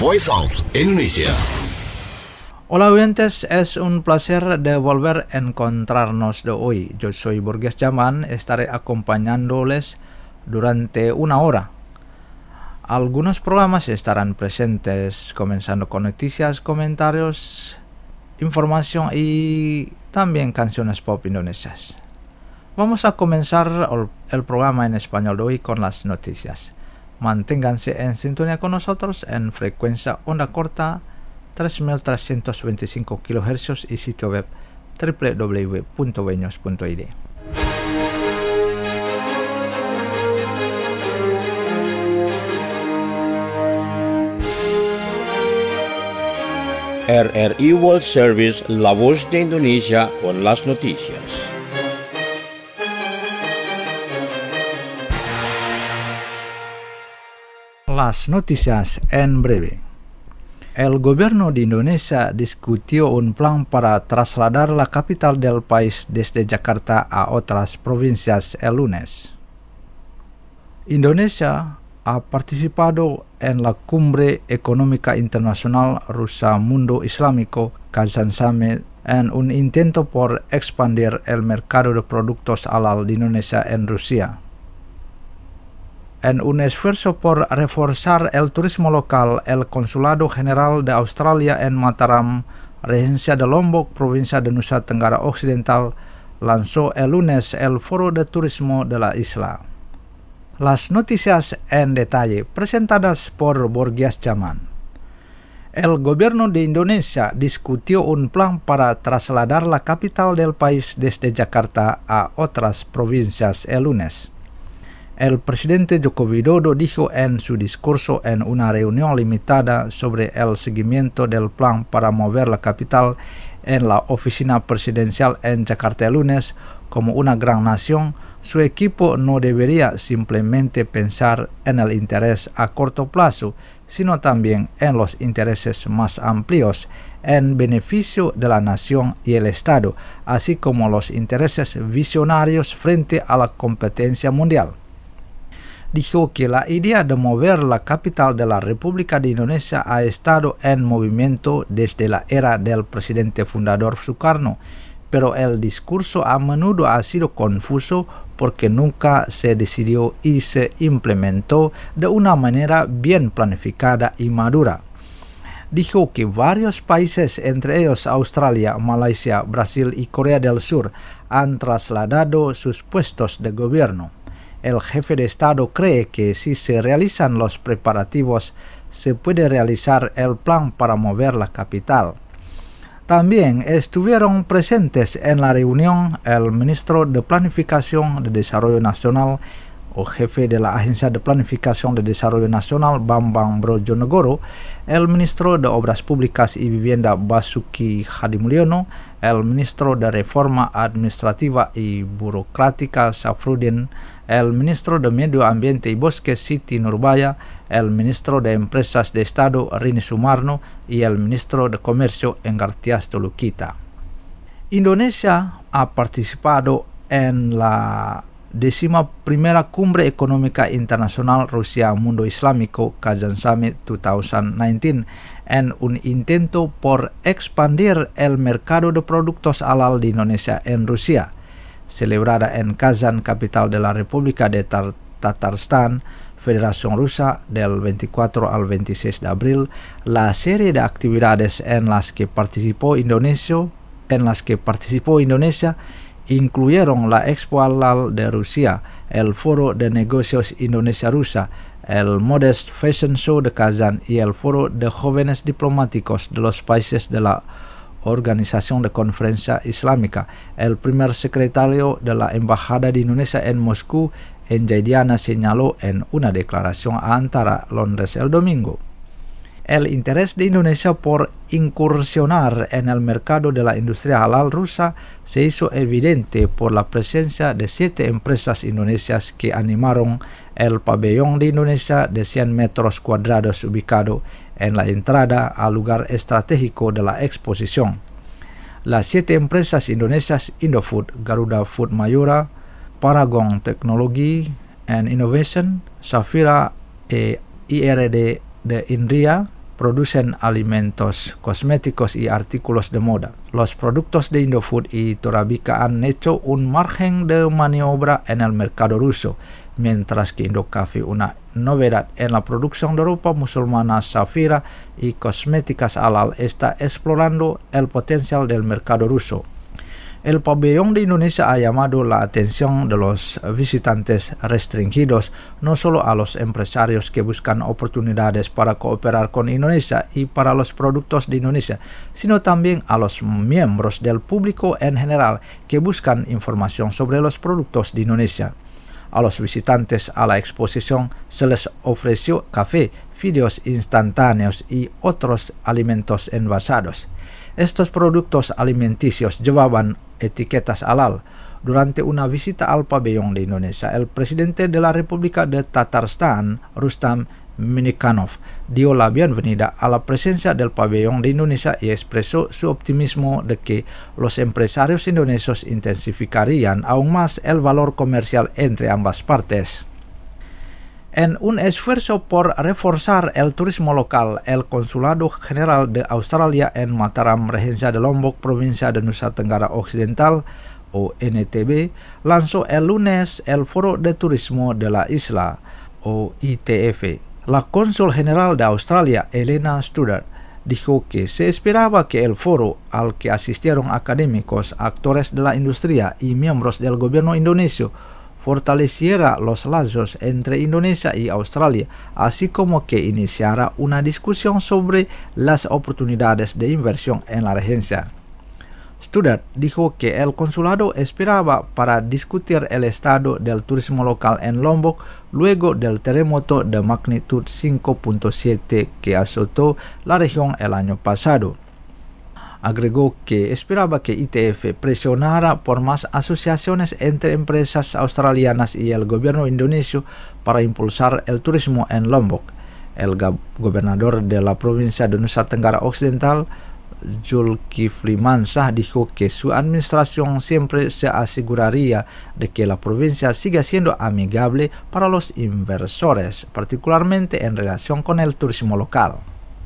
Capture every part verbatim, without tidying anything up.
Voice of Indonesia. Hola oyentes, es un placer de volver a encontrarnos de hoy. Yo soy Borges Jaman, estaré acompañándoles durante una hora. Algunos programas estarán presentes, comenzando con noticias, comentarios, información y también canciones pop indonesias. Vamos a comenzar el programa en español de hoy con las noticias. Manténganse en sintonía con nosotros en frecuencia onda corta tres mil trescientos veinticinco kilohercios y sitio web doble u doble u doble u punto weños punto i d. R R I World Service, la voz de Indonesia con las noticias. Las noticias en breve. El gobierno de Indonesia discutió un plan para trasladar la capital del país desde Jakarta a otras provincias el lunes. Indonesia ha participado en la Cumbre Económica Internacional Rusa Mundo Islámico Kazan Summit en un intento por expandir el mercado de productos halal de Indonesia en Rusia. En un esfuerzo por reforzar el turismo local, el Consulado General de Australia en Mataram, Regencia de Lombok, provincia de Nusa Tenggara Occidental, lanzó el lunes el Foro de Turismo de la isla. Las noticias en detalle, presentadas por Borges Jaman. El gobierno de Indonesia discutió un plan para trasladar la capital del país desde Jakarta a otras provincias el lunes. El presidente Joko Widodo dijo en su discurso en una reunión limitada sobre el seguimiento del plan para mover la capital en la oficina presidencial en Jakarta el lunes, como una gran nación, su equipo no debería simplemente pensar en el interés a corto plazo, sino también en los intereses más amplios, en beneficio de la nación y el Estado, así como los intereses visionarios frente a la competencia mundial. Dijo que la idea de mover la capital de la República de Indonesia ha estado en movimiento desde la era del presidente fundador Sukarno, pero el discurso a menudo ha sido confuso porque nunca se decidió y se implementó de una manera bien planificada y madura. Dijo que varios países, entre ellos Australia, Malaysia, Brasil y Corea del Sur, han trasladado sus puestos de gobierno. El jefe de Estado cree que si se realizan los preparativos, se puede realizar el plan para mover la capital. También estuvieron presentes en la reunión el ministro de Planificación de Desarrollo Nacional o jefe de la Agencia de Planificación de Desarrollo Nacional Bambang Brojonegoro, el ministro de Obras Públicas y Vivienda Basuki Hadimulyono, el ministro de Reforma Administrativa y Burocrática Safruddin, el ministro de Medio Ambiente y Bosques Siti Nurbaya, el ministro de Empresas de Estado Rini Sumarno y el ministro de Comercio Enggartias Tolukita. Indonesia ha participado en la décima primera Cumbre Económica Internacional Rusia Mundo Islámico Kazan Summit dos mil diecinueve en un intento por expandir el mercado de productos halal de Indonesia en Rusia. Celebrada en Kazan, capital de la República de Tar- Tatarstan, Federación Rusa, del veinticuatro al veintiséis de abril, la serie de actividades en las que participó Indonesia, en las que participó Indonesia incluyeron la Expo Halal de Rusia, el Foro de Negocios Indonesia-Rusa, el Modest Fashion Show de Kazan y el Foro de Jóvenes Diplomáticos de los países de la Organización de Conferencia Islámica. El primer secretario de la Embajada de Indonesia en Moscú, Enjaydiana, señaló en una declaración a Antara Londres el domingo. El interés de Indonesia por incursionar en el mercado de la industria halal rusa se hizo evidente por la presencia de siete empresas indonesias que animaron el pabellón de Indonesia de cien metros cuadrados ubicado en la entrada al lugar estratégico de la exposición. Las siete empresas indonesias Indofood, Garuda Food Mayura, Paragon Technology and Innovation, Safira e I R D de Indria producen alimentos, cosméticos y artículos de moda. Los productos de Indofood y Torabika han hecho un margen de maniobra en el mercado ruso, mientras que Indocafe, una novedad en la producción de ropa musulmana Safira y cosméticas halal, está explorando el potencial del mercado ruso. El pabellón de Indonesia ha llamado la atención de los visitantes restringidos, no solo a los empresarios que buscan oportunidades para cooperar con Indonesia y para los productos de Indonesia, sino también a los miembros del público en general que buscan información sobre los productos de Indonesia. A los visitantes a la exposición se les ofreció café, fideos instantáneos y otros alimentos envasados. Estos productos alimenticios llevaban etiquetas halal. Durante una visita al pabellón de Indonesia, el presidente de la República de Tatarstan, Rustam Minikhanov, dio la bienvenida a la presencia del pabellón de Indonesia y expresó su optimismo de que los empresarios indonesios intensificarían aún más el valor comercial entre ambas partes. En un esfuerzo por reforzar el turismo local, el Consulado General de Australia en Mataram, Regencia de Lombok, provincia de Nusa Tenggara Occidental, o N T B, lanzó el lunes el Foro de Turismo de la Isla, o I T F. La cónsul general de Australia, Elena Studdert, dijo que se esperaba que el foro, al que asistieron académicos, actores de la industria y miembros del gobierno indonesio, fortaleciera los lazos entre Indonesia y Australia, así como que iniciara una discusión sobre las oportunidades de inversión en la regencia. Studdert dijo que el consulado esperaba para discutir el estado del turismo local en Lombok luego del terremoto de magnitud cinco punto siete que azotó la región el año pasado. Agregó que esperaba que I T F presionara por más asociaciones entre empresas australianas y el gobierno indonesio para impulsar el turismo en Lombok. El gobernador de la provincia de Nusa Tenggara Occidental, Zulkifli Mansah, dijo que su administración siempre se aseguraría de que la provincia siga siendo amigable para los inversores, particularmente en relación con el turismo local.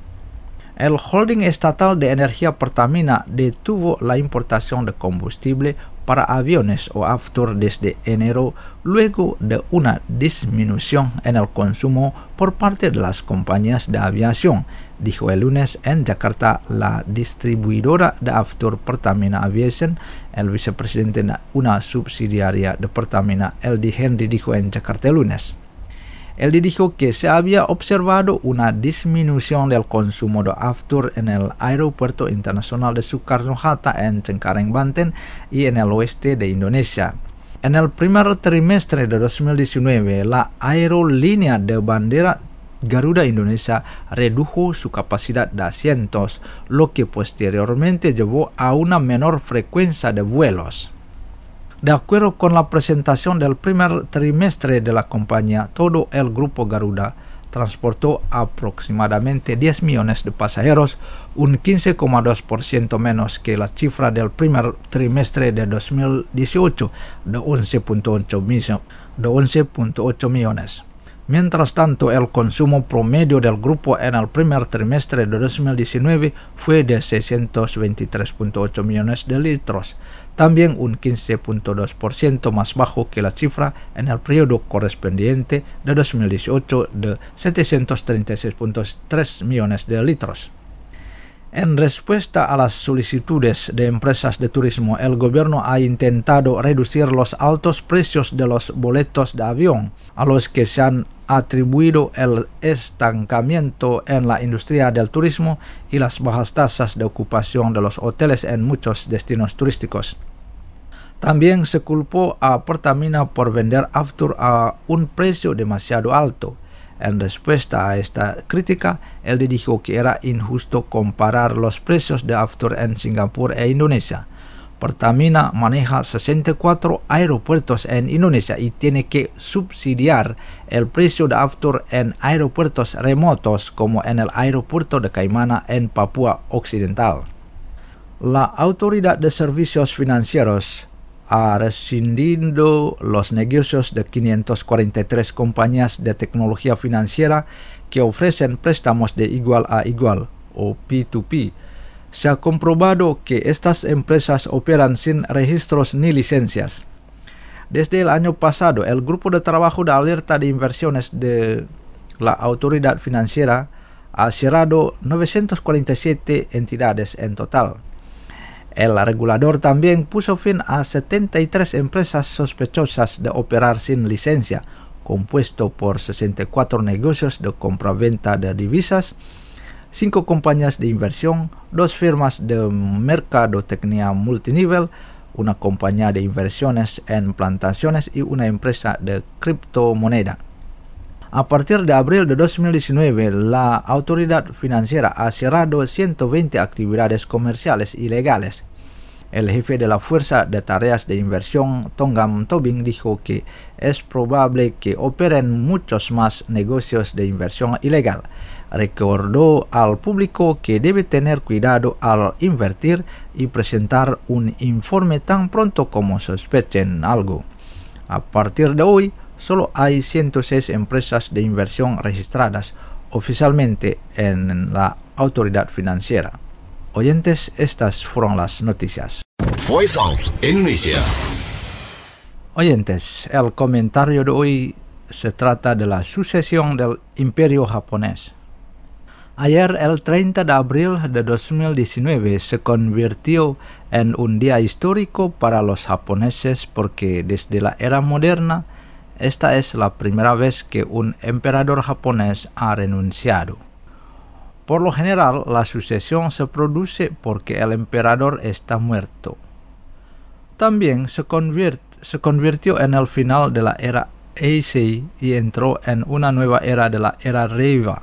El holding estatal de energía Pertamina detuvo la importación de combustible para aviones o Aftur desde enero luego de una disminución en el consumo por parte de las compañías de aviación, dijo el lunes en Jakarta la distribuidora de Aftur Pertamina Aviation. El vicepresidente de una subsidiaria de Pertamina, Eldi Henry, dijo en Jakarta el lunes. Él dijo que se había observado una disminución del consumo de Aftur en el Aeropuerto Internacional de Soekarno-Hatta en Cengkareng, Banten y en el oeste de Indonesia. En el primer trimestre de dos mil diecinueve, la aerolínea de bandera Garuda Indonesia redujo su capacidad de asientos, lo que posteriormente llevó a una menor frecuencia de vuelos. De acuerdo con la presentación del primer trimestre de la compañía, todo el grupo Garuda transportó aproximadamente diez millones de pasajeros, un quince coma dos por ciento menos que la cifra del primer trimestre de dos mil dieciocho de once punto ocho millones. Mientras tanto, el consumo promedio del grupo en el primer trimestre de dos mil diecinueve fue de seiscientos veintitrés punto ocho millones de litros, también un quince punto dos por ciento más bajo que la cifra en el periodo correspondiente de dos mil dieciocho de setecientos treinta y seis punto tres millones de litros. En respuesta a las solicitudes de empresas de turismo, el gobierno ha intentado reducir los altos precios de los boletos de avión, a los que se han atribuido el estancamiento en la industria del turismo y las bajas tasas de ocupación de los hoteles en muchos destinos turísticos. También se culpó a Pertamina por vender Aftur a un precio demasiado alto. En respuesta a esta crítica, él dijo que era injusto comparar los precios de Aftur en Singapur e Indonesia. Pertamina maneja sesenta y cuatro aeropuertos en Indonesia y tiene que subsidiar el precio de Aftur en aeropuertos remotos como en el aeropuerto de Kaimana en Papua Occidental. La Autoridad de Servicios Financieros ha rescindido los negocios de quinientas cuarenta y tres compañías de tecnología financiera que ofrecen préstamos de igual a igual, o P dos P. Se ha comprobado que estas empresas operan sin registros ni licencias. Desde el año pasado, el Grupo de Trabajo de Alerta de Inversiones de la Autoridad Financiera ha cerrado novecientas cuarenta y siete entidades en total. El regulador también puso fin a setenta y tres empresas sospechosas de operar sin licencia, compuesto por sesenta y cuatro negocios de compra-venta de divisas, cinco compañías de inversión, dos firmas de mercadotecnia multinivel, una compañía de inversiones en plantaciones y una empresa de criptomoneda. A partir de abril de dos mil diecinueve, la autoridad financiera ha cerrado ciento veinte actividades comerciales ilegales. El jefe de la Fuerza de Tareas de Inversión, Tongam Tobing, dijo que es probable que operen muchos más negocios de inversión ilegal. Recordó al público que debe tener cuidado al invertir y presentar un informe tan pronto como sospechen algo. A partir de hoy, solo hay ciento seis empresas de inversión registradas oficialmente en la autoridad financiera. Oyentes, estas fueron las noticias. Voice of Indonesia. Oyentes, el comentario de hoy se trata de la sucesión del Imperio japonés. Ayer, el treinta de abril de dos mil diecinueve, se convirtió en un día histórico para los japoneses porque desde la era moderna, esta es la primera vez que un emperador japonés ha renunciado. Por lo general, la sucesión se produce porque el emperador está muerto. También se, convirt, se convirtió en el final de la era Heisei y entró en una nueva era de la era Reiwa.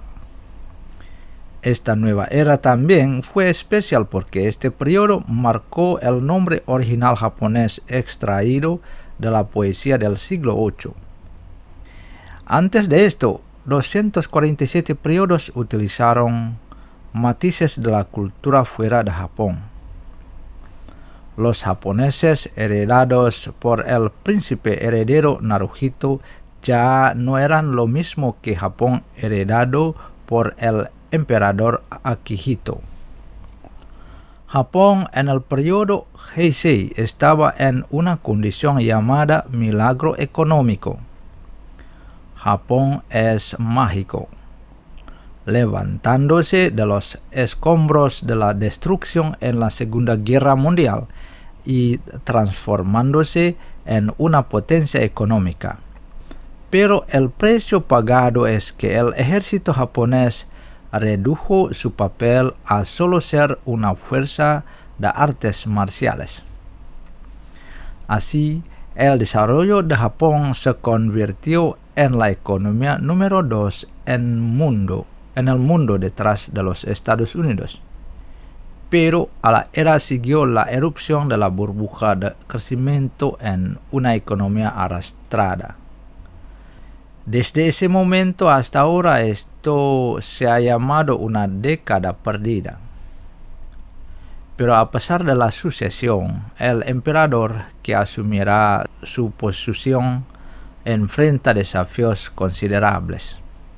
Esta nueva era también fue especial porque este periodo marcó el nombre original japonés extraído de la poesía del siglo ocho. Antes de esto, doscientos cuarenta y siete periodos utilizaron matices de la cultura fuera de Japón. Los japoneses heredados por el príncipe heredero Naruhito ya no eran lo mismo que Japón heredado por el emperador Akihito. Japón en el periodo Heisei estaba en una condición llamada milagro económico. Japón es mágico, levantándose de los escombros de la destrucción en la Segunda Guerra Mundial y transformándose en una potencia económica. Pero el precio pagado es que el ejército japonés redujo su papel a solo ser una fuerza de artes marciales. Así, el desarrollo de Japón se convirtió en la economía número dos en, mundo, en el mundo detrás de los Estados Unidos. Pero a la era siguió la erupción de la burbuja de crecimiento en una economía arrastrada. Desde ese momento hasta ahora esto se ha llamado una década perdida. Pero a pesar de la sucesión, el emperador que asumirá su posición enfrenta desafíos considerables.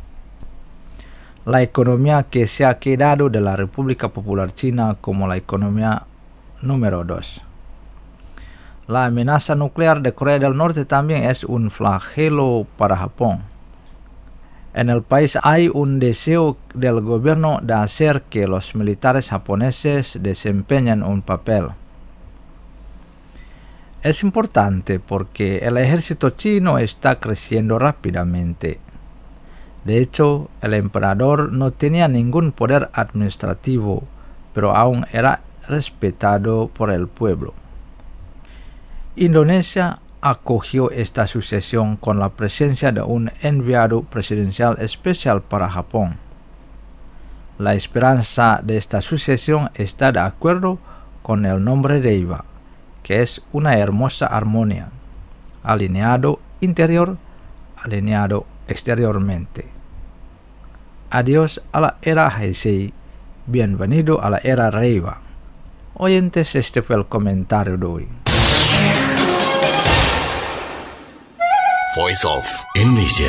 La economía que se ha quedado de la República Popular China como la economía número dos. La amenaza nuclear de Corea del Norte también es un flagelo para Japón. En el país hay un deseo del gobierno de hacer que los militares japoneses desempeñen un papel. Es importante porque el ejército chino está creciendo rápidamente. De hecho, el emperador no tenía ningún poder administrativo, pero aún era respetado por el pueblo. Indonesia acogió esta sucesión con la presencia de un enviado presidencial especial para Japón. La esperanza de esta sucesión está de acuerdo con el nombre Reiwa, que es una hermosa armonía, alineado interior, alineado exteriormente. Adiós a la era Heisei, bienvenido a la era Reiwa. Oyentes, este fue el comentario de hoy. Voice of Indonesia.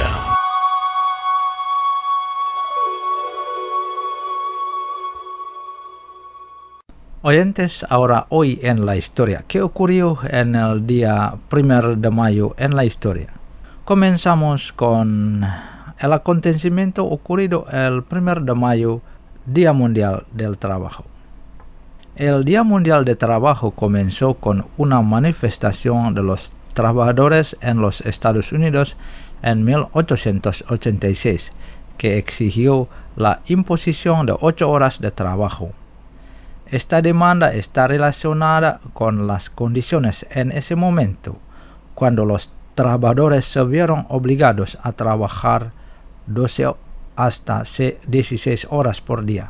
Oyentes, ahora hoy en la historia. ¿Qué ocurrió en el día primero de mayo en la historia? Comenzamos con el acontecimiento ocurrido el primero de mayo, Día Mundial del Trabajo. El Día Mundial del Trabajo comenzó con una manifestación de los trabajadores en los Estados Unidos en mil ochocientos ochenta y seis, que exigió la imposición de ocho horas de trabajo. Esta demanda está relacionada con las condiciones en ese momento, cuando los trabajadores se vieron obligados a trabajar doce hasta dieciséis horas por día.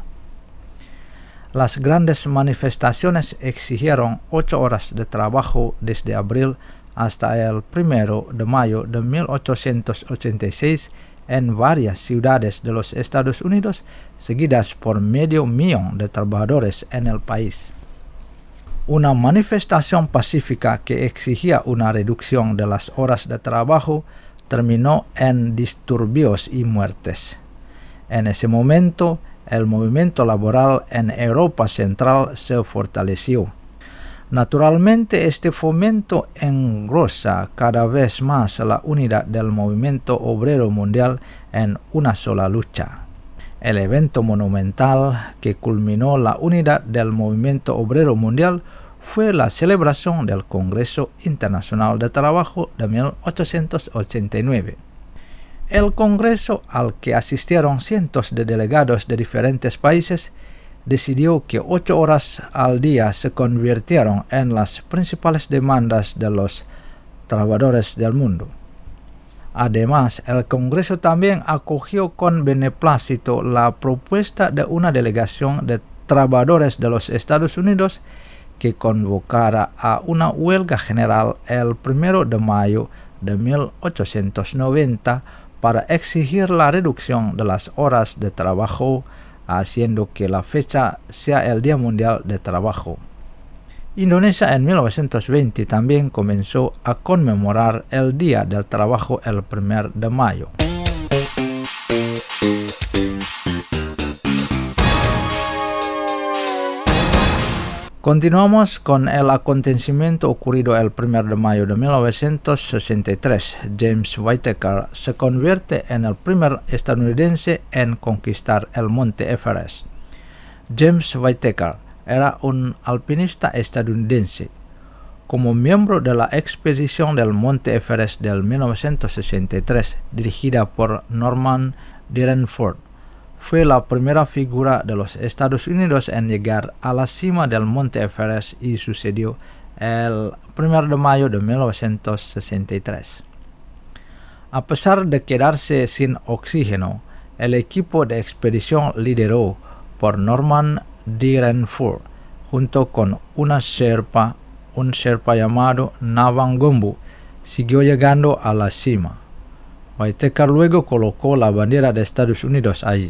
Las grandes manifestaciones exigieron ocho horas de trabajo desde abril hasta el primero de mayo de mil ochocientos ochenta y seis en varias ciudades de los Estados Unidos, seguidas por medio millón de trabajadores en el país. Una manifestación pacífica que exigía una reducción de las horas de trabajo terminó en disturbios y muertes. En ese momento, el movimiento laboral en Europa Central se fortaleció. Naturalmente, este fomento engrosa cada vez más la unidad del movimiento obrero mundial en una sola lucha. El evento monumental que culminó la unidad del movimiento obrero mundial fue la celebración del Congreso Internacional de Trabajo de mil ochocientos ochenta y nueve. El Congreso, al que asistieron cientos de delegados de diferentes países, decidió que ocho horas al día se convirtieron en las principales demandas de los trabajadores del mundo. Además, el Congreso también acogió con beneplácito la propuesta de una delegación de trabajadores de los Estados Unidos que convocara a una huelga general el primero de mayo de mil ochocientos noventa para exigir la reducción de las horas de trabajo, haciendo que la fecha sea el Día Mundial de Trabajo. Indonesia en mil novecientos veinte también comenzó a conmemorar el Día del Trabajo el primero de mayo. Continuamos con el acontecimiento ocurrido el primero de mayo de mil novecientos sesenta y tres. James Whittaker se convierte en el primer estadounidense en conquistar el monte Everest. James Whittaker era un alpinista estadounidense. Como miembro de la expedición del monte Everest del mil novecientos sesenta y tres, dirigida por Norman Dyrenforth, fue la primera figura de los Estados Unidos en llegar a la cima del monte Everest y sucedió el primero de mayo de mil novecientos sesenta y tres. A pesar de quedarse sin oxígeno, el equipo de expedición liderado por Norman Dyrenforth, junto con una sherpa, un sherpa llamado Navang Gombu, siguió llegando a la cima. Whittaker luego colocó la bandera de Estados Unidos allí.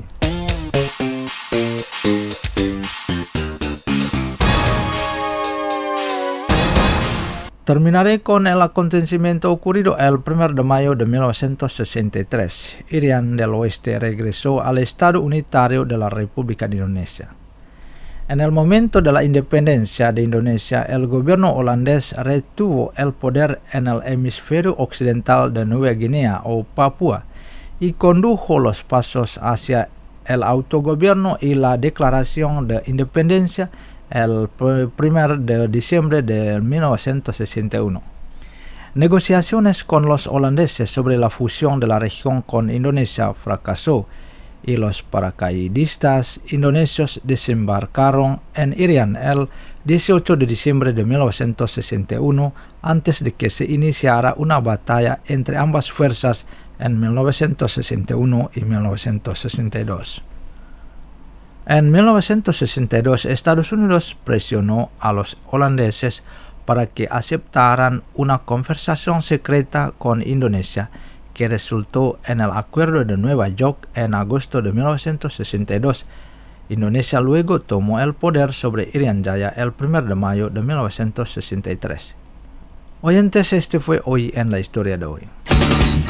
Terminaré con el acontecimiento ocurrido el primero de mayo de mil novecientos sesenta y tres. Irian del Oeste regresó al Estado Unitario de la República de Indonesia. En el momento de la independencia de Indonesia, el gobierno holandés retuvo el poder en el hemisferio occidental de Nueva Guinea o Papúa y condujo los pasos hacia el autogobierno y la declaración de independencia el primero de diciembre de mil novecientos sesenta y uno. Negociaciones con los holandeses sobre la fusión de la región con Indonesia fracasó y los paracaidistas indonesios desembarcaron en Irian el dieciocho de diciembre de mil novecientos sesenta y uno antes de que se iniciara una batalla entre ambas fuerzas en mil novecientos sesenta y uno y mil novecientos sesenta y dos. En mil novecientos sesenta y dos, Estados Unidos presionó a los holandeses para que aceptaran una conversación secreta con Indonesia que resultó en el Acuerdo de Nueva York en agosto de mil novecientos sesenta y dos. Indonesia luego tomó el poder sobre Irian Jaya el primero de mayo de mil novecientos sesenta y tres. Oyentes, este fue Hoy en la Historia de hoy.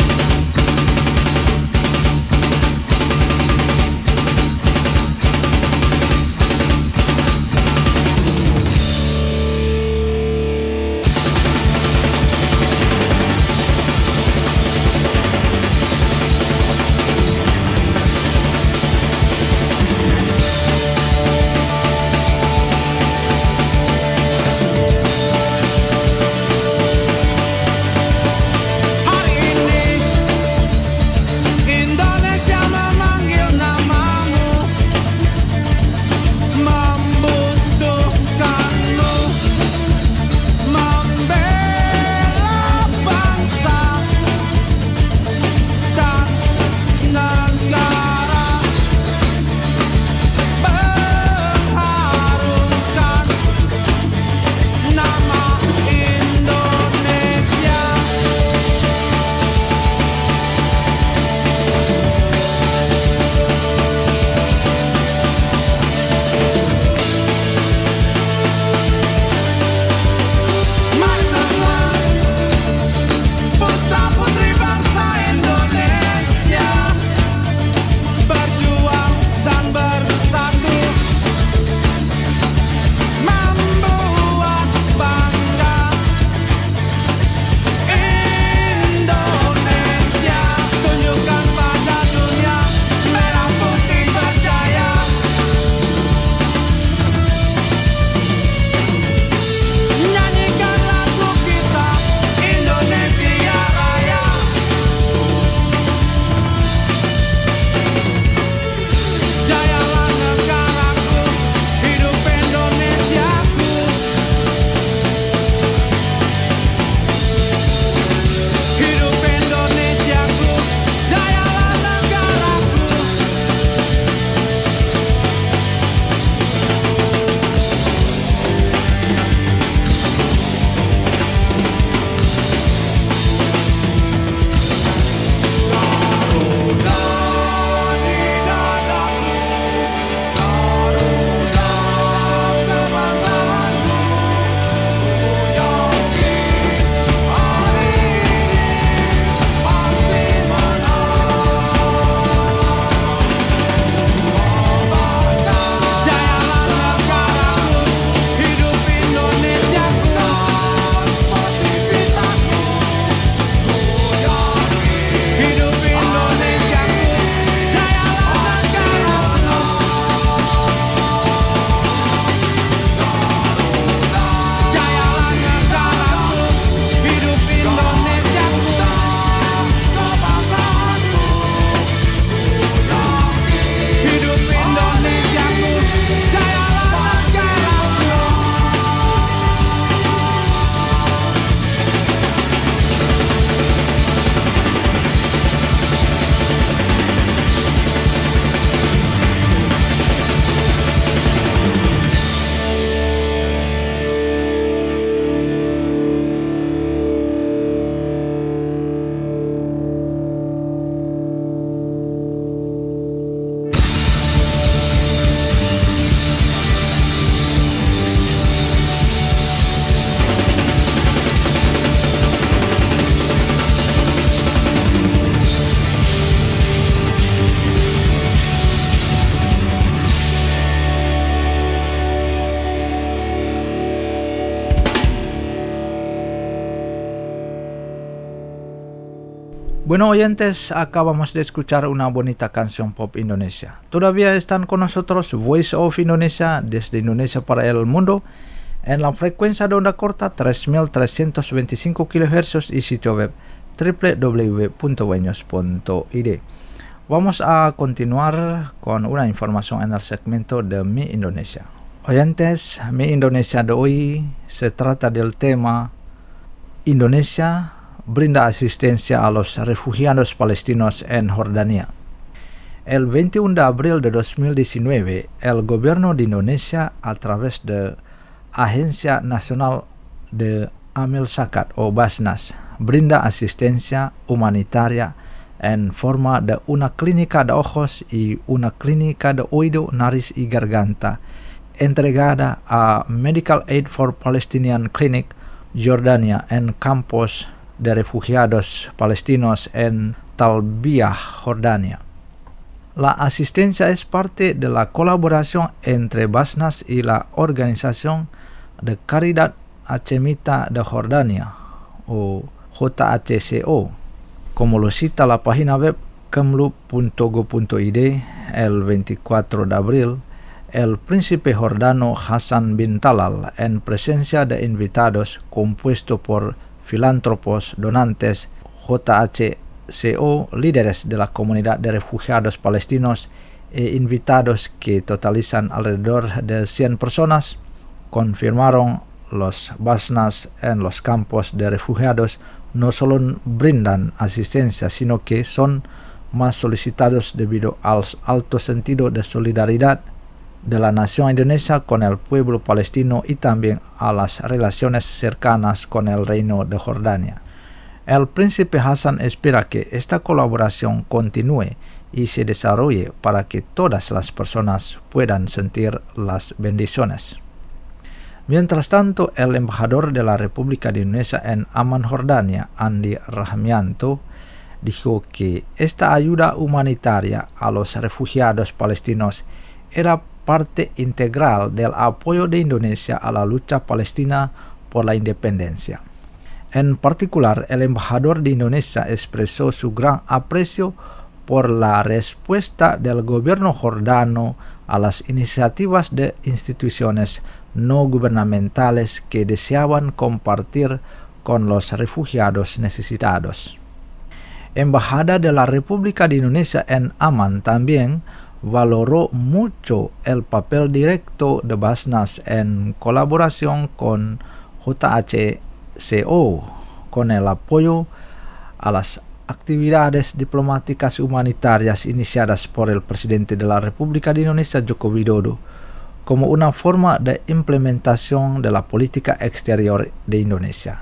Bueno, oyentes, acabamos de escuchar una bonita canción pop Indonesia. Todavía están con nosotros Voice of Indonesia desde Indonesia para el mundo en la frecuencia de onda corta tres mil trescientos veinticinco kilohertz y sitio web doble u doble u doble u punto wenyos punto i d. Vamos a continuar con una información en el segmento de Mi Indonesia. Oyentes, Mi Indonesia de hoy se trata del tema Indonesia brinda asistencia a los refugiados palestinos en Jordania. El veintiuno de abril de dos mil diecinueve, el gobierno de Indonesia, a través de Agencia Nacional de Amil Zakat o Basnas, brinda asistencia humanitaria en forma de una clínica de ojos y una clínica de oído, nariz y garganta, entregada a Medical Aid for Palestinian Clinic Jordania en campos de refugiados palestinos en Talbiyah, Jordania. La asistencia es parte de la colaboración entre Basnas y la Organización de Caridad Hachemita de Jordania, o J H C O, como lo cita la página web kemlu punto go punto i d. El veinticuatro de abril. El príncipe jordano Hassan bin Talal, en presencia de invitados compuesto por filántropos, donantes, J H C O, líderes de la comunidad de refugiados palestinos e invitados que totalizan alrededor de cien personas, confirmaron los Basnas en los campos de refugiados no solo brindan asistencia, sino que son más solicitados debido al alto sentido de solidaridad de la nación indonesia con el pueblo palestino y también a las relaciones cercanas con el reino de Jordania. El príncipe Hassan espera que esta colaboración continúe y se desarrolle para que todas las personas puedan sentir las bendiciones. Mientras tanto, el embajador de la República de Indonesia en Amman, Jordania, Andi Rahmianto, dijo que esta ayuda humanitaria a los refugiados palestinos era parte integral del apoyo de Indonesia a la lucha palestina por la independencia. En particular, el embajador de Indonesia expresó su gran aprecio por la respuesta del gobierno jordano a las iniciativas de instituciones no gubernamentales que deseaban compartir con los refugiados necesitados. Embajada de la República de Indonesia en Amman también valoró mucho el papel directo de Basnas en colaboración con J H C O, con el apoyo a las actividades diplomáticas humanitarias iniciadas por el presidente de la República de Indonesia, Joko Widodo, como una forma de implementación de la política exterior de Indonesia.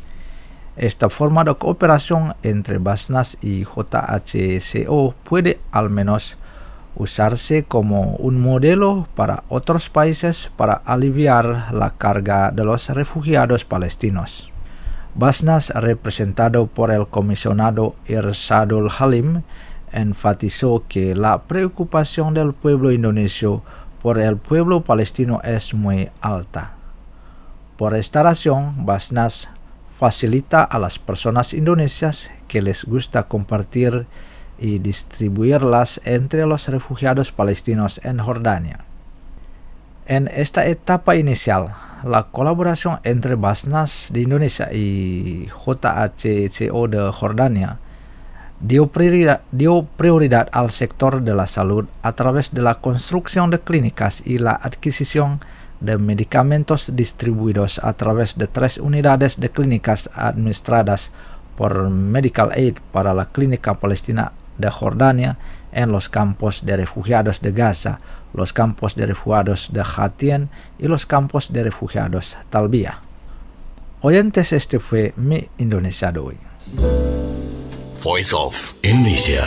Esta forma de cooperación entre Basnas y J H C O puede al menos usarse como un modelo para otros países para aliviar la carga de los refugiados palestinos. Basnas, representado por el comisionado Irsadul Halim, enfatizó que la preocupación del pueblo indonesio por el pueblo palestino es muy alta. Por esta razón, Basnas facilita a las personas indonesias que les gusta compartir y distribuirlas entre los refugiados palestinos en Jordania. En esta etapa inicial, la colaboración entre Basnas de Indonesia y J H C O de Jordania dio prioridad, dio prioridad al sector de la salud a través de la construcción de clínicas y la adquisición de medicamentos distribuidos a través de tres unidades de clínicas administradas por Medical Aid para la Clínica Palestina de Jordania en los campos de refugiados de Gaza, los campos de refugiados de Hatien y los campos de refugiados Talbiyah. Oyentes, este fue Mi Indonesia de hoy. Voice of Indonesia.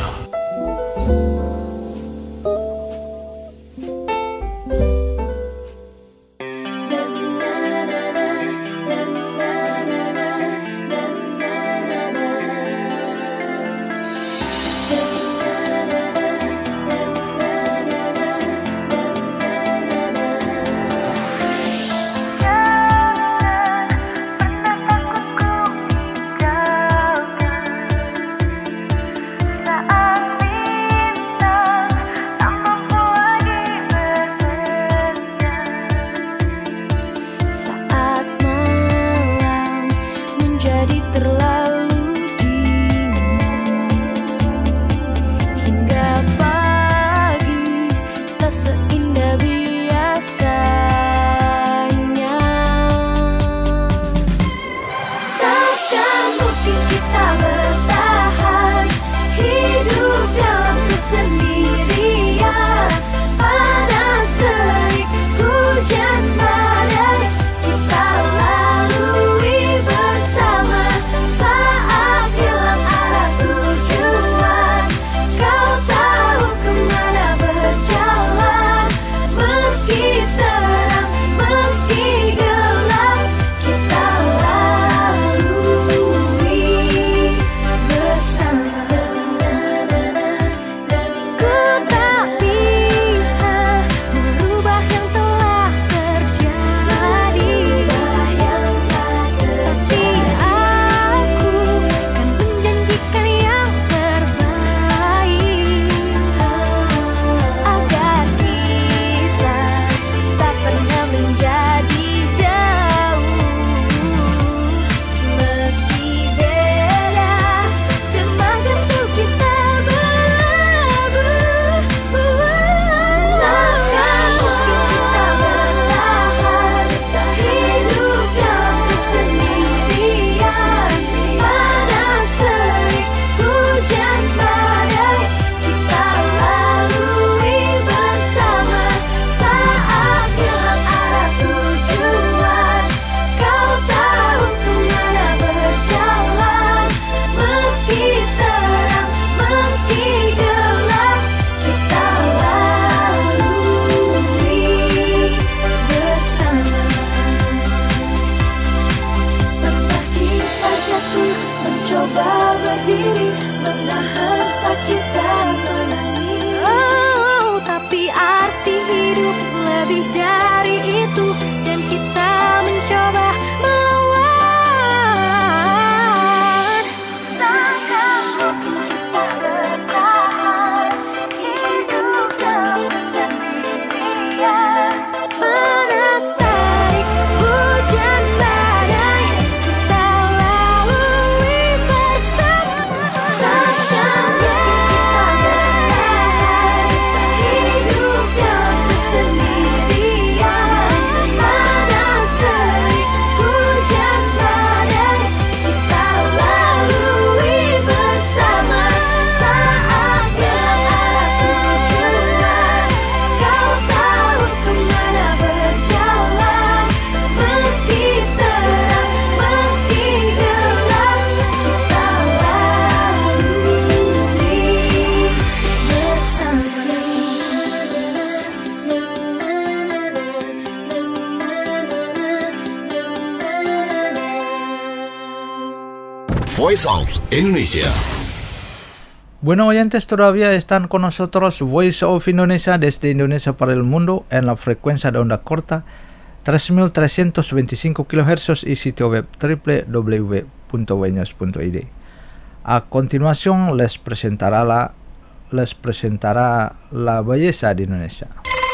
Voice of Indonesia. Bueno oyentes, todavía están con nosotros Voice of Indonesia desde Indonesia para el mundo en la frecuencia de onda corta tres mil trescientos veinticinco kilohercios y sitio web doble u doble u doble u punto wenyos punto i d. A continuación les presentará la les presentará la belleza de Indonesia.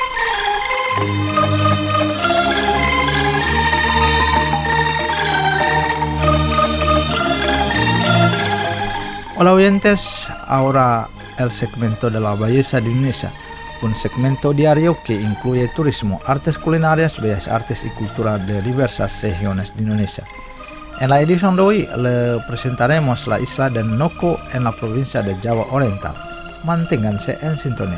Hola oyentes, ahora el segmento de la belleza de Indonesia, un segmento diario que incluye turismo, artes culinarias, bellas artes y cultura de diversas regiones de Indonesia. En la edición de hoy le presentaremos la isla de Noko en la provincia de Java Oriental. Manténganse en sintonía.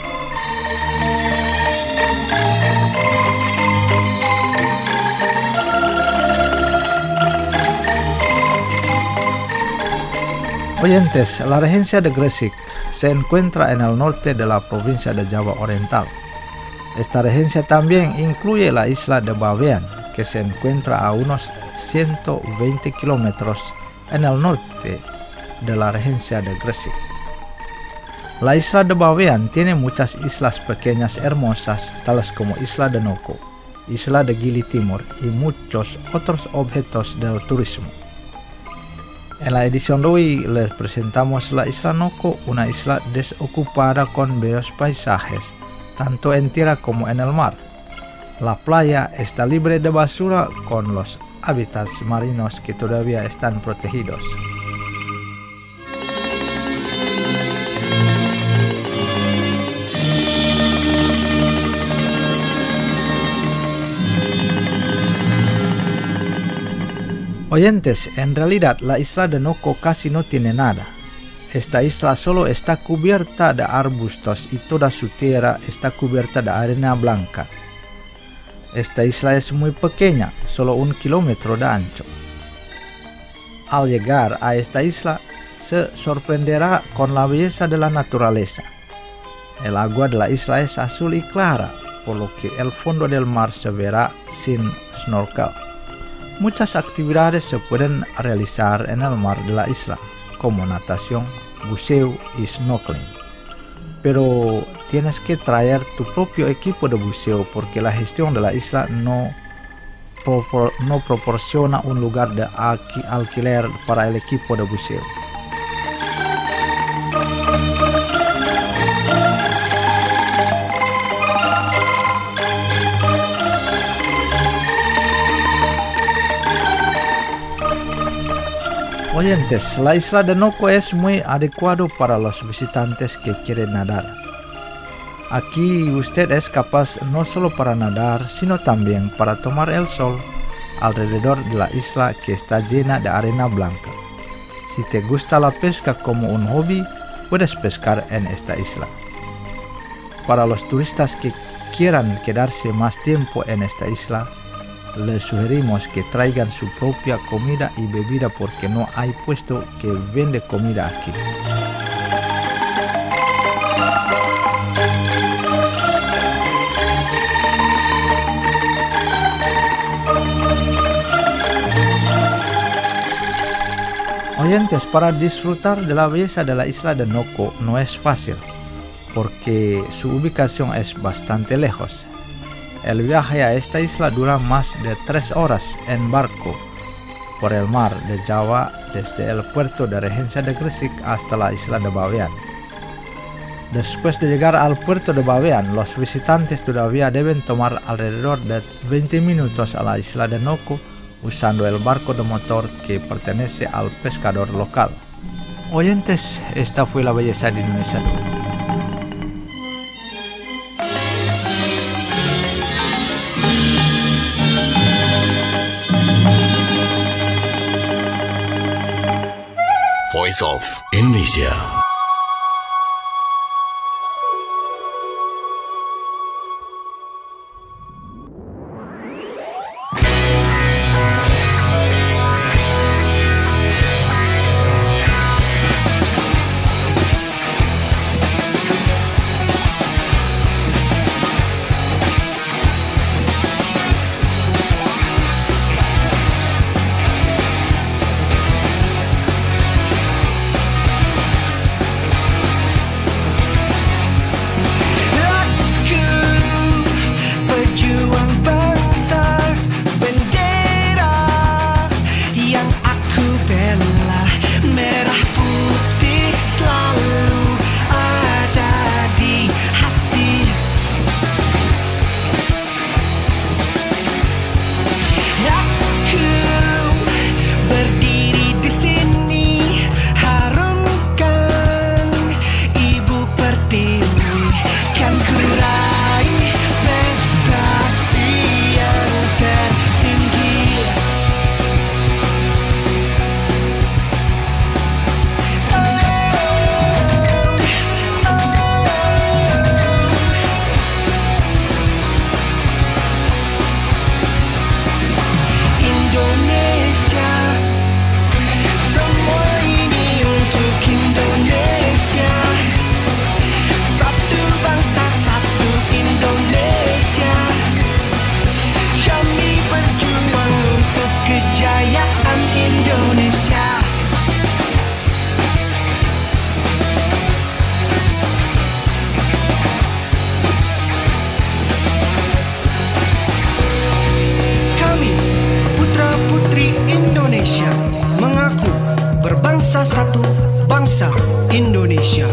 Oyentes, la regencia de Gresik se encuentra en el norte de la provincia de Java Oriental. Esta regencia también incluye la isla de Bawean, que se encuentra a unos ciento veinte kilómetros en el norte de la regencia de Gresik. La isla de Bawean tiene muchas islas pequeñas hermosas, tales como Isla de Noko, Isla de Gili Timur y muchos otros objetos del turismo. En la edición de hoy les presentamos la Isla Noko, una isla desocupada con bellos paisajes, tanto en tierra como en el mar. La playa está libre de basura con los hábitats marinos que todavía están protegidos. Oyentes, en realidad la isla de Noko casi no tiene nada. Esta isla solo está cubierta de arbustos y toda su tierra está cubierta de arena blanca. Esta isla es muy pequeña, solo un kilómetro de ancho. Al llegar a esta isla, se sorprenderá con la belleza de la naturaleza. El agua de la isla es azul y clara, por lo que el fondo del mar se verá sin snorkel. Muchas actividades se pueden realizar en el mar de la isla, como natación, buceo y snorkeling. Pero tienes que traer tu propio equipo de buceo porque la gestión de la isla no, propor- no proporciona un lugar de alqui- alquiler para el equipo de buceo. Oyentes, la isla de Noko es muy adecuado para los visitantes que quieren nadar. Aquí usted es capaz no solo para nadar, sino también para tomar el sol alrededor de la isla que está llena de arena blanca. Si te gusta la pesca como un hobby, puedes pescar en esta isla. Para los turistas que quieran quedarse más tiempo en esta isla, les sugerimos que traigan su propia comida y bebida porque no hay puesto que vende comida aquí. Oyentes, para disfrutar de la belleza de la isla de Noko no es fácil, porque su ubicación es bastante lejos. El viaje a esta isla dura más de tres horas en barco por el mar de Java desde el puerto de Regencia de Gresik hasta la isla de Bawean. Después de llegar al puerto de Bawean, los visitantes todavía deben tomar alrededor de veinte minutos a la isla de Noko usando el barco de motor que pertenece al pescador local. Oyentes, esta fue la belleza de Indonesia. Voice of Indonesia. satu bangsa Indonesia.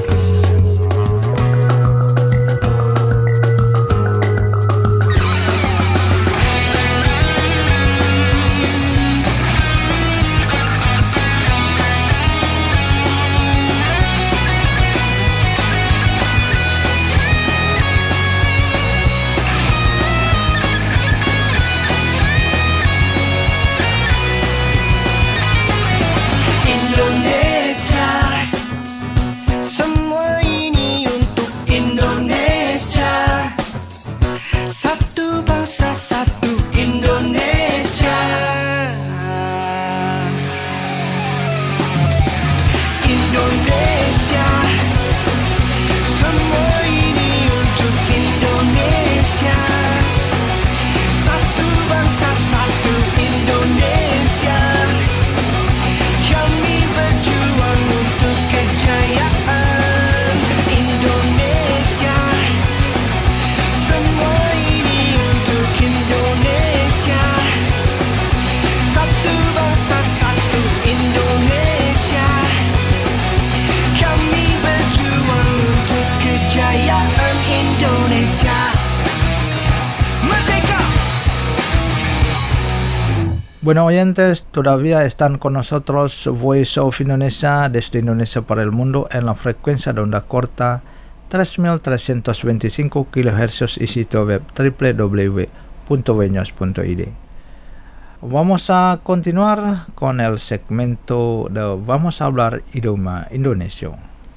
Bueno, oyentes, todavía están con nosotros Voice of Indonesia desde Indonesia para el mundo en la frecuencia de onda corta tres mil trescientos veinticinco kilohercios y sitio web doble u doble u doble u punto veños punto i d. Vamos a continuar con el segmento de Vamos a hablar idioma Indonesia.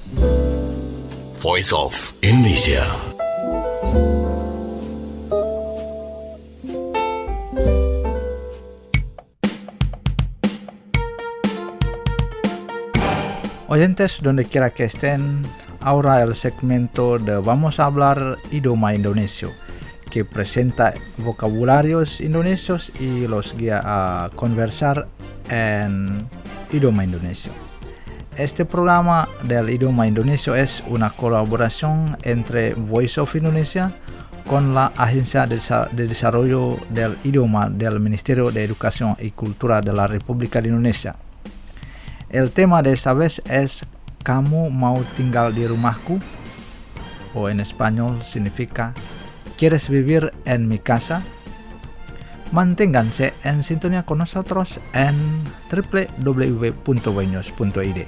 Voice of Indonesia. Oyentes, donde quiera que estén, ahora el segmento de Vamos a hablar idioma Indonesia, que presenta vocabularios indonesios y los guía a conversar en idioma indonesio. Este programa del idioma indonesio es una colaboración entre Voice of Indonesia con la Agencia de Desarrollo del Idioma del Ministerio de Educación y Cultura de la República de Indonesia. El tema de esta vez es ¿Kamu mau tinggal di rumahku? O en español significa ¿Quieres vivir en mi casa? Manténganse en sintonía con nosotros en doble u doble u doble u punto veños punto i d.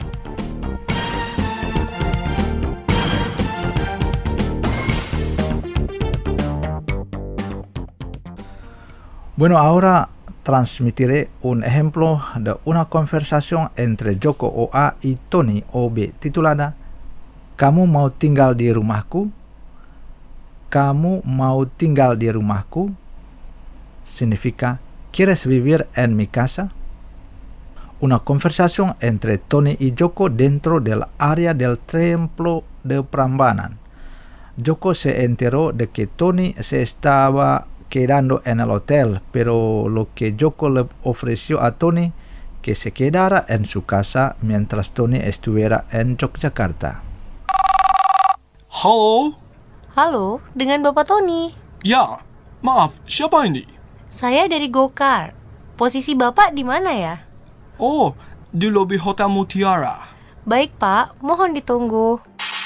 Bueno, ahora transmitiré un ejemplo de una conversación entre Joko o A y Tony o B titulada ¿Kamu mau tinggal di rumahku? Kamu mau tinggal di rumahku? Significa ¿Quieres vivir en mi casa? Una conversación entre Tony y Joko dentro del área del templo de Prambanan. Joko se enteró de que Tony se estaba quedando en el hotel, pero lo que Joko le ofreció a Tony que se quedara en su casa mientras Tony estuviera en Yogyakarta. Halo? Halo, dengan Bapak Tony. Ya, maaf, siapa ini? Saya dari Gokar. Posisi Bapak di mana ya? Oh, di lobi Hotel Mutiara. Baik Pak, mohon ditunggu.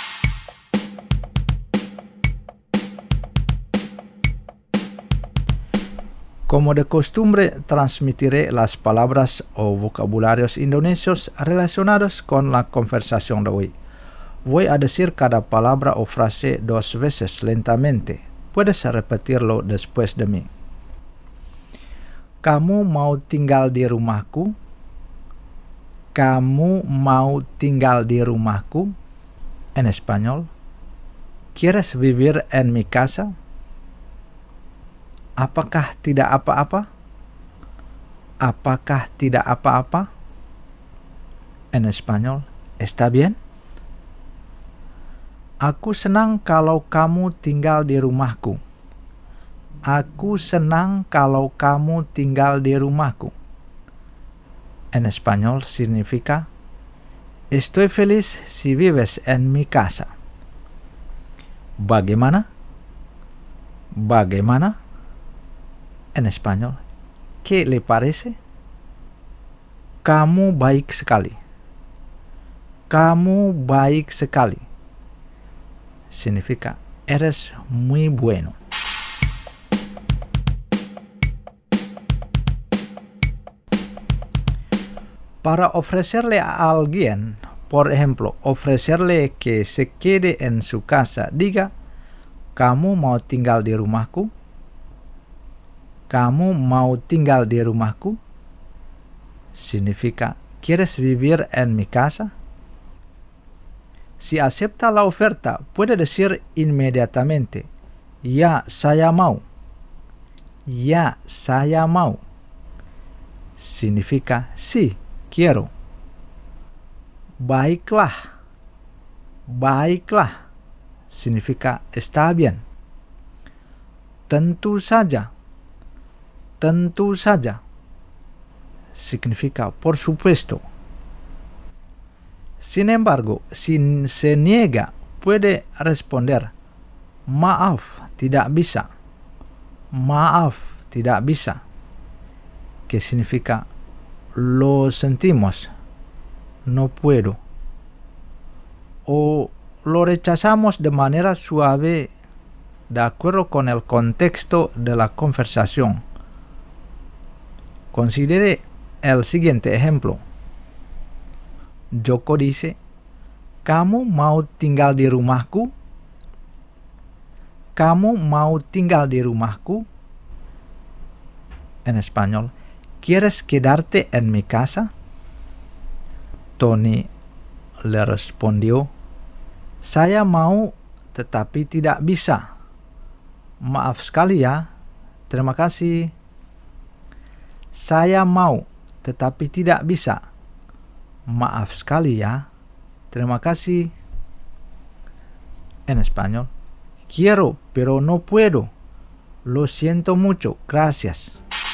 Como de costumbre, transmitiré las palabras o vocabularios indonesios relacionados con la conversación de hoy. Voy a decir cada palabra o frase dos veces lentamente. Puedes repetirlo después de mí. Kamu mau tinggal di rumahku? Kamu mau tinggal di rumahku? En español, ¿quieres vivir en mi casa? Apakah tidak apa-apa? Apakah tidak apa-apa? En español, ¿está bien? Aku senang kalau kamu tinggal di rumahku. Aku senang kalau kamu tinggal di rumahku. En español significa Estoy feliz si vives en mi casa. Bagaimana? Bagaimana? En español, ¿qué le parece? Kamu baik sekali. Kamu baik sekali. Significa eres muy bueno. Para ofrecerle a alguien, por ejemplo, ofrecerle que se quede en su casa, diga, ¿kamu mau tinggal di rumahku? ¿Kamu mau tinggal di rumahku? Significa, ¿quieres vivir en mi casa? Si acepta la oferta, puede decir inmediatamente, ya, saya mau. Ya, saya mau. Significa, sí, quiero. Baiklah. Baiklah. Significa, está bien. Tentu saja. Tentu saja. Significa, por supuesto. Sin embargo, si se niega, puede responder, maaf, tidak bisa. Maaf, tidak bisa. Que significa, lo sentimos, no puedo. O lo rechazamos de manera suave de acuerdo con el contexto de la conversación. Considere el siguiente ejemplo. Joko dice, ¿kamu mau tinggal di rumahku? ¿Kamu mau tinggal di rumahku? En español, ¿quieres quedarte en mi casa? Tony le respondió, saya mau tetapi tidak bisa. Maaf sekali ya, terima kasih. Saya mau tetapi tidak bisa. Maaf sekali ya, terima kasih. En español, quiero pero no puedo. Lo siento mucho, gracias.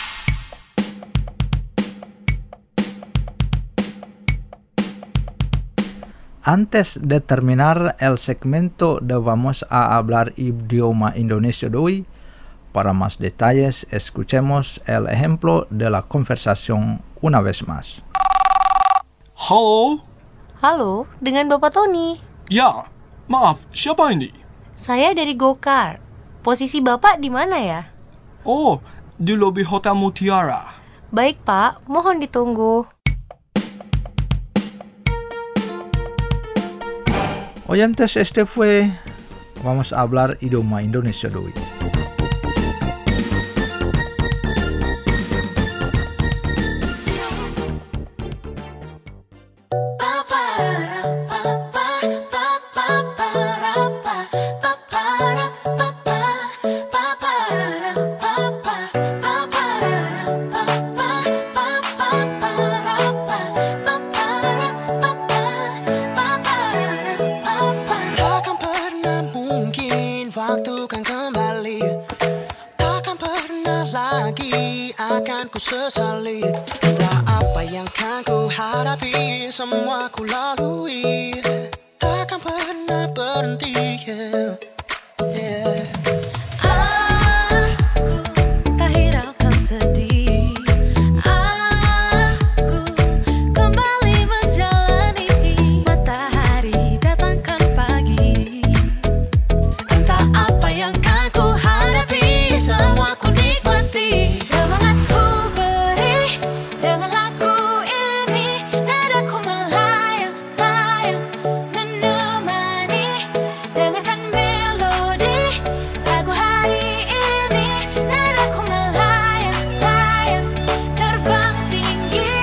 Antes de terminar el segmento de Vamos a hablar idioma Indonesia de hoy, para más detalles escuchemos el ejemplo de la conversación una vez más. Halo? Halo, dengan Bapak Tony. Ya, maaf, siapa ini? Saya dari Gokar. Posisi Bapak di mana ya? Oh, di lobi Hotel Mutiara. Baik Pak, mohon ditunggu. Oyentes, este fue Vamos a hablar idioma Indonesia de hoy. Sesali, entah apa yang kan ku hadapi, semua ku lalui, takkan pernah berhenti. Yeah. Yeah. Aku tak hiraukan sedih, aku kembali menjalani, matahari datangkan pagi, entah apa yang kan ku hadapi, semua ku nikmati. Semangatku dengan lagu ini, nadaku melayang-layang, menemani, dengarkan melodi lagu hari ini, nadaku melayang-layang, terbang tinggi.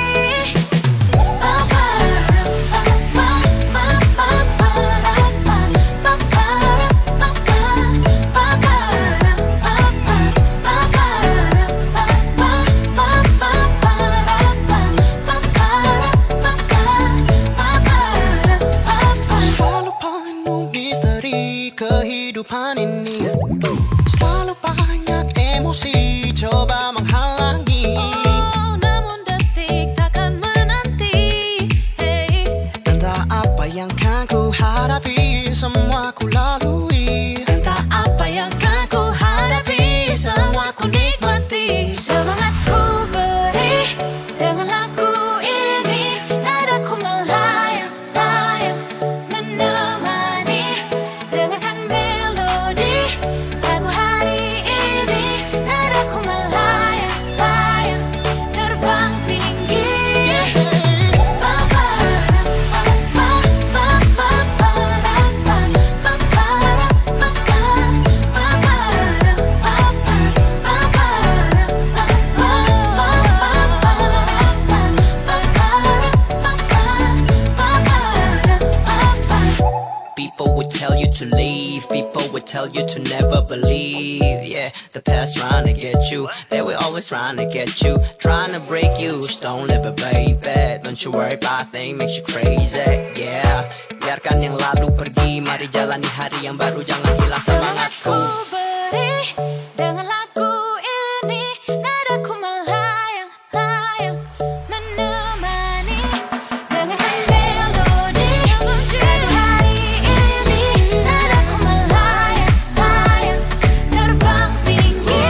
Kehidupan ini selalu banyak emosi coba menghalangi, oh, namun detik takkan menanti. Hey. Entah apa yang kan ku hadapi, semua ku lalui, entah apa yang kan ku hadapi, semua ku nikmati. Semangatku beri dengan lagu ini, nadaku melayang-layang, would tell you to never believe. Yeah, the past trying to get you, they were always trying to get you, trying to break you. Just don't live it, baby. Don't you worry about things makes you crazy. Yeah, biarkan yang lalu pergi, mari jalani hari yang baru, jangan hilang semangatku. Ku beri dengan lagu ini, nadaku melayang-layang menemani dengan melodi. Dan hari ini nadaku melayang-layang terbang tinggi.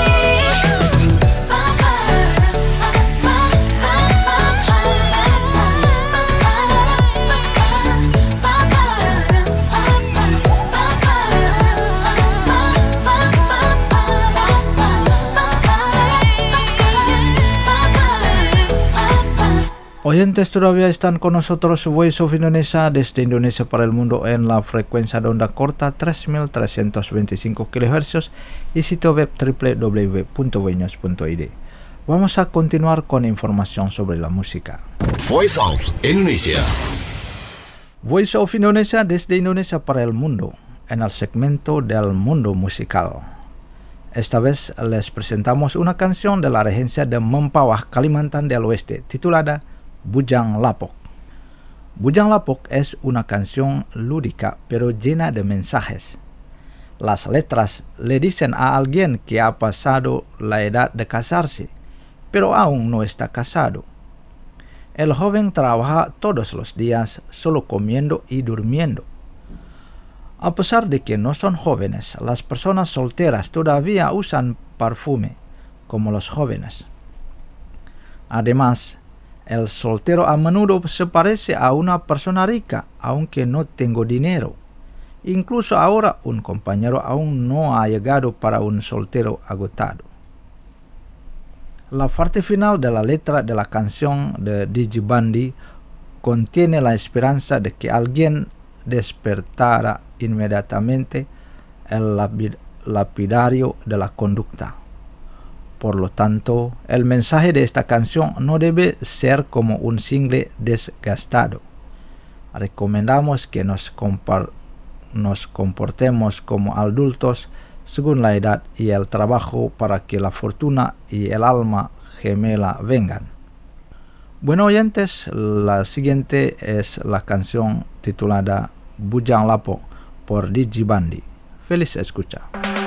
Oyentes, todavía están con nosotros Voice of Indonesia desde Indonesia para el mundo en la frecuencia de onda corta tres mil trescientos veinticinco kilohercios y sitio web doble u doble u doble u punto voinews punto i d. Vamos a continuar con información sobre la música. Voice of Indonesia. Voice of Indonesia desde Indonesia para el mundo en el segmento del mundo musical. Esta vez les presentamos una canción de la regencia de Mempawah, Kalimantan del Oeste, titulada Bujang Lapok. Bujang Lapok es una canción lúdica pero llena de mensajes. Las letras le dicen a alguien que ha pasado la edad de casarse, pero aún no está casado. El joven trabaja todos los días solo comiendo y durmiendo. A pesar de que no son jóvenes, las personas solteras todavía usan perfume como los jóvenes. Además, el soltero a menudo se parece a una persona rica, aunque no tengo dinero. Incluso ahora un compañero aún no ha llegado para un soltero agotado. La parte final de la letra de la canción de Digibandi contiene la esperanza de que alguien despertara inmediatamente el lapid- lapidario de la conducta. Por lo tanto, el mensaje de esta canción no debe ser como un single desgastado. Recomendamos que nos, compar- nos comportemos como adultos según la edad y el trabajo para que la fortuna y el alma gemela vengan. Bueno, oyentes, la siguiente es la canción titulada Bujang Lapok por Digibandi. Feliz escucha.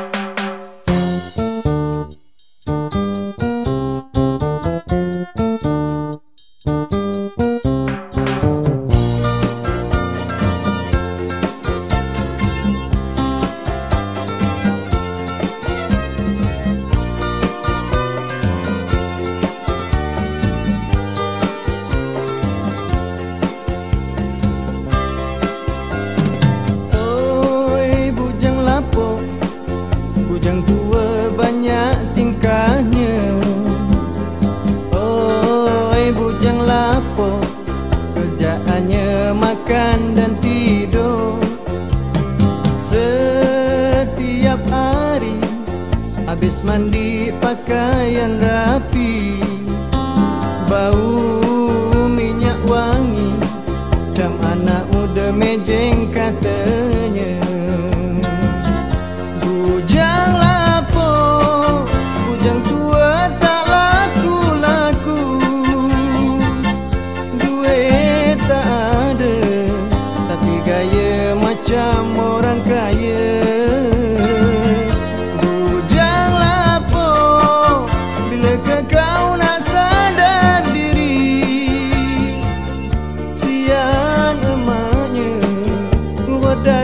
Habis mandi pakaian rapi, bau minyak wangi, jam anak muda mejeng katanya. Bujang lapok, bujang tua tak laku-laku, duit tak ada, tapi gaya macam orang kaya. Da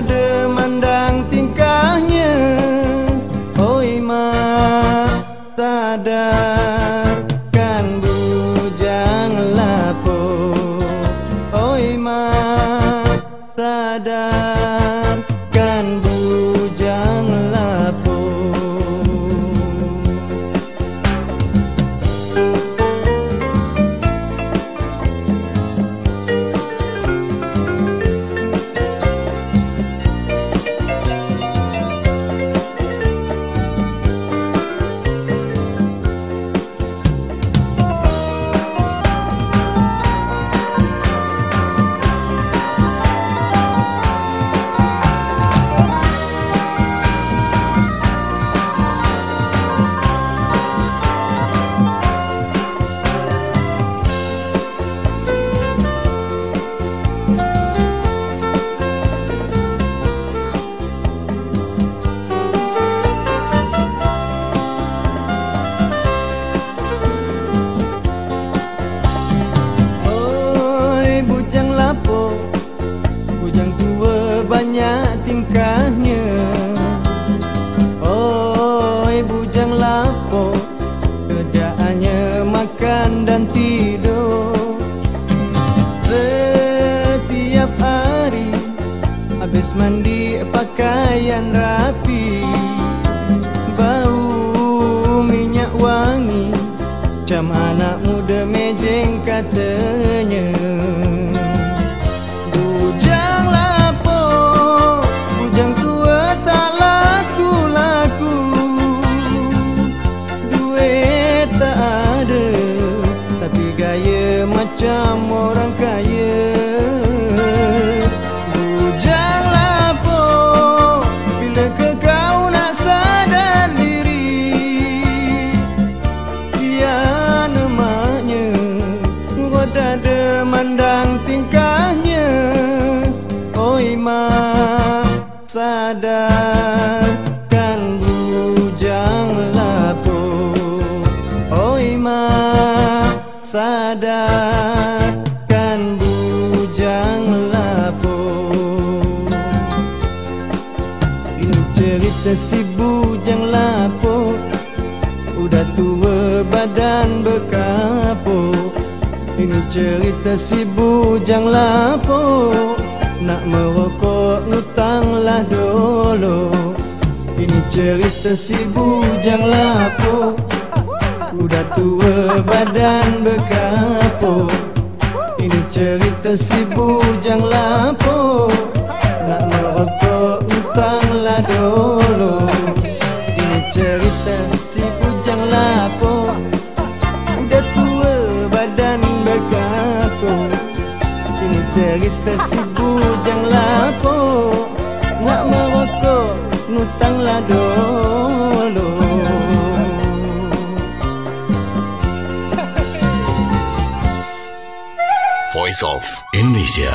macam anak muda mejeng katanya. Bujang lapo, bujang tua tak laku-laku, duit tak ada tapi gaya macam orang kaya. Bujang lapo, bila ke kau nak sadar diri, Tian emaknya roda ada mandang tingkahnya. Oi mak, sadarkan bujang lapo. Oi mak, sadarkan bujang lapo. Ini cerita si bujang lapo, udah tua badan berkapuk. Ini cerita si bujang lapo, nak merokok ngutanglah dulu. Ini cerita si bujang lapo, udah tua badan berkapuk. Ini cerita si bujang lapo, nak merokok ngutanglah dulu. Ini cerita si bujang lapo, udah tua badan berkapuk. Ini cerita si bujang lapo, nak merokok ngutanglah dulu. Voice of Indonesia.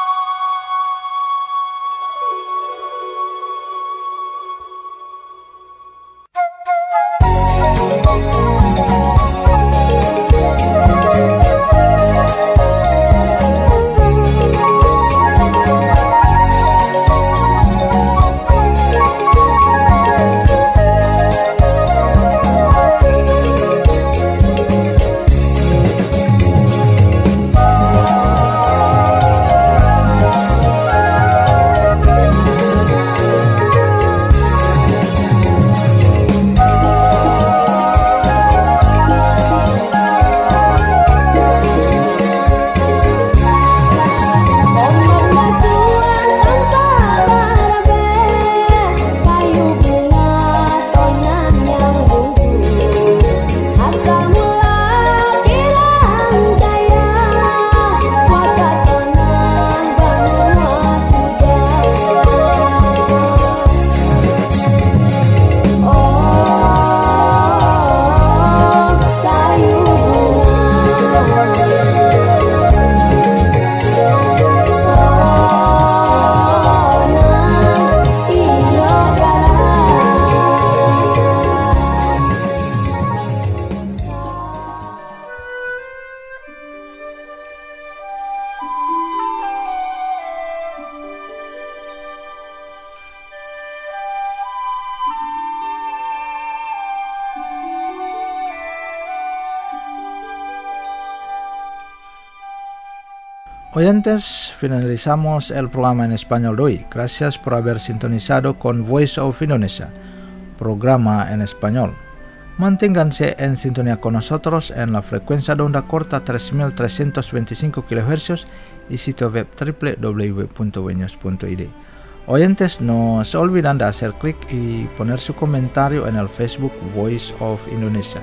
Oyentes, finalizamos el programa en español de hoy. Gracias por haber sintonizado con Voice of Indonesia, programa en español. Manténganse en sintonía con nosotros en la frecuencia de onda corta tres mil trescientos veinticinco kilohercios y sitio web doble u doble u doble u punto wenyos punto i d. Oyentes, no se olvidan de hacer clic y poner su comentario en el Facebook Voice of Indonesia,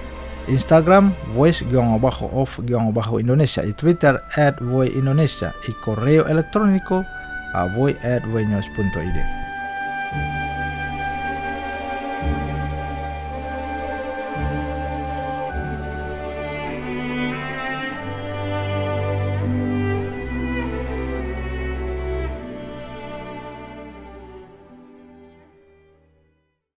Instagram voice-of-indonesia y Twitter at voindonesia y correo electrónico a voi at wenyos punto i d.